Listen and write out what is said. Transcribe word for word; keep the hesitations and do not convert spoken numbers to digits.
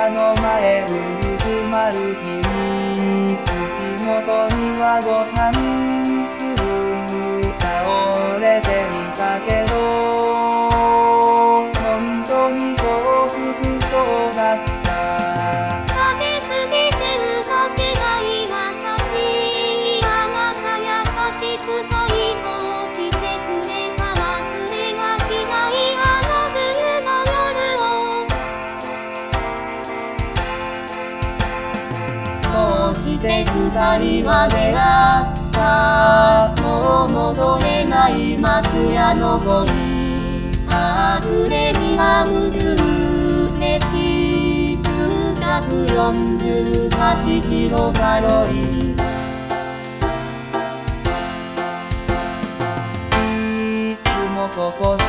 屋の前うずくまる君、口元にはご飯粒倒れていたけど本当に幸福そうだった。 食べ過ぎて動けない私、あなた優しくそうしてくれた。忘れはしないあの冬の夜を。どうして二人は出会った。もう戻れない松屋の恋、あふれみはむく嬉しい。ひゃくよんじゅうはちキロカロリー。いつもここ